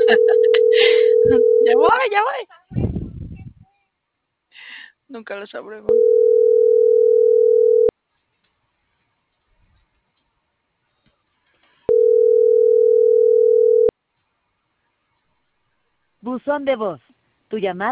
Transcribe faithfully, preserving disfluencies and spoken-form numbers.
Ya voy, ya voy. Nunca lo sabremos. Buzón de voz. Tu llamada